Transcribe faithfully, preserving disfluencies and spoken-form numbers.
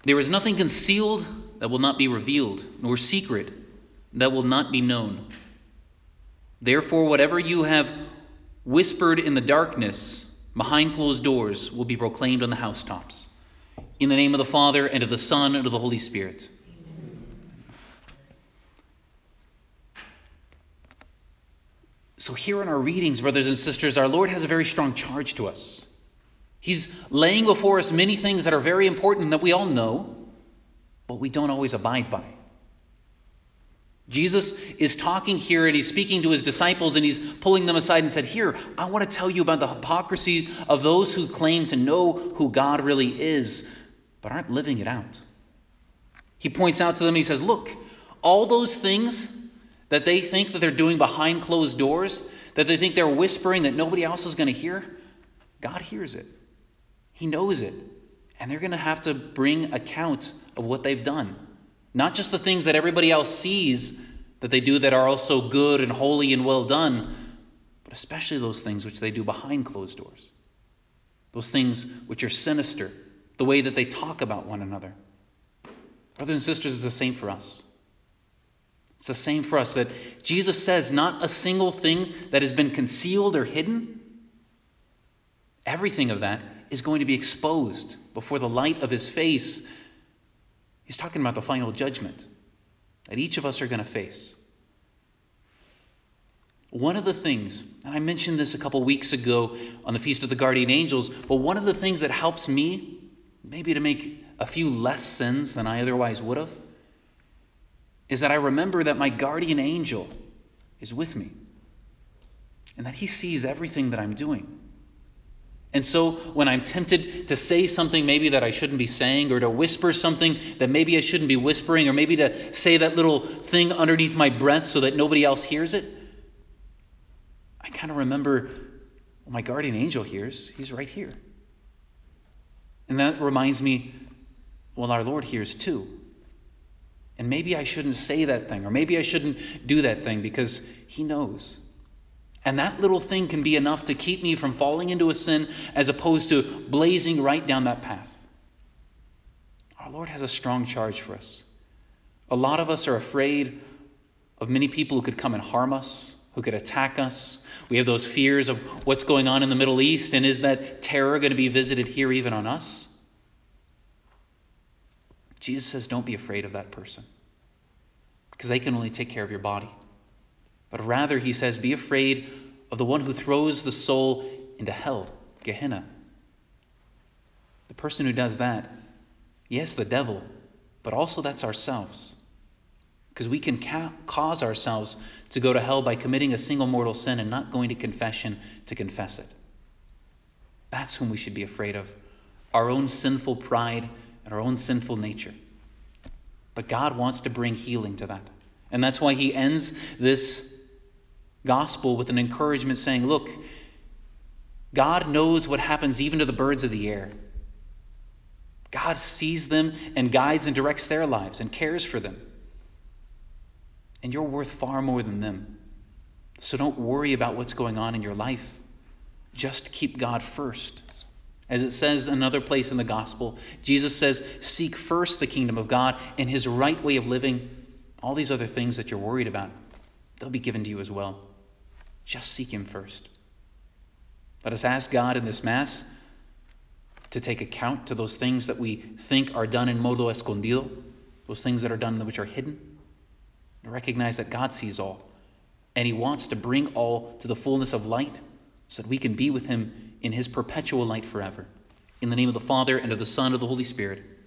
There is nothing concealed that will not be revealed, nor secret that will not be known. Therefore, whatever you have whispered in the darkness behind closed doors will be proclaimed on the housetops. In the name of the Father, and of the Son, and of the Holy Spirit. So here in our readings, brothers and sisters, our Lord has a very strong charge to us. He's laying before us many things that are very important that we all know, but we don't always abide by. Jesus is talking here and he's speaking to his disciples and he's pulling them aside and said, here, I want to tell you about the hypocrisy of those who claim to know who God really is, but aren't living it out. He points out to them, he says, look, all those things that they think that they're doing behind closed doors, that they think they're whispering that nobody else is going to hear, God hears it. He knows it. And they're going to have to bring account of what they've done. Not just the things that everybody else sees that they do that are also good and holy and well done, but especially those things which they do behind closed doors. Those things which are sinister, the way that they talk about one another. Brothers and sisters, it's the same for us. It's the same for us that Jesus says not a single thing that has been concealed or hidden. Everything of that is going to be exposed before the light of his face. He's talking about the final judgment that each of us are going to face. One of the things, and I mentioned this a couple weeks ago on the Feast of the Guardian Angels, but one of the things that helps me maybe to make a few less sins than I otherwise would have is that I remember that my guardian angel is with me and that he sees everything that I'm doing. And so when I'm tempted to say something maybe that I shouldn't be saying, or to whisper something that maybe I shouldn't be whispering, or maybe to say that little thing underneath my breath so that nobody else hears it, I kind of remember, well, my guardian angel hears. He's right here. And that reminds me, well, our Lord hears too. And maybe I shouldn't say that thing, or maybe I shouldn't do that thing because he knows. And that little thing can be enough to keep me from falling into a sin as opposed to blazing right down that path. Our Lord has a strong charge for us. A lot of us are afraid of many people who could come and harm us, who could attack us. We have those fears of what's going on in the Middle East, and is that terror going to be visited here even on us? Jesus says, don't be afraid of that person, because they can only take care of your body. But rather, he says, be afraid of the one who throws the soul into hell, Gehenna. The person who does that, yes, the devil, but also that's ourselves. Because we can ca- cause ourselves to go to hell by committing a single mortal sin and not going to confession to confess it. That's whom we should be afraid of, our own sinful pride and our own sinful nature. But God wants to bring healing to that. And that's why he ends this gospel with an encouragement saying, look, God knows what happens even to the birds of the air. God sees them and guides and directs their lives and cares for them. And you're worth far more than them. So don't worry about what's going on in your life. Just keep God first. As it says in another place in the gospel, Jesus says, seek first the kingdom of God and his right way of living. All these other things that you're worried about, they'll be given to you as well. Just seek him first. Let us ask God in this Mass to take account to those things that we think are done in modo escondido, those things that are done which are hidden, and recognize that God sees all, and he wants to bring all to the fullness of light so that we can be with him in his perpetual light forever. In the name of the Father, and of the Son, and of the Holy Spirit.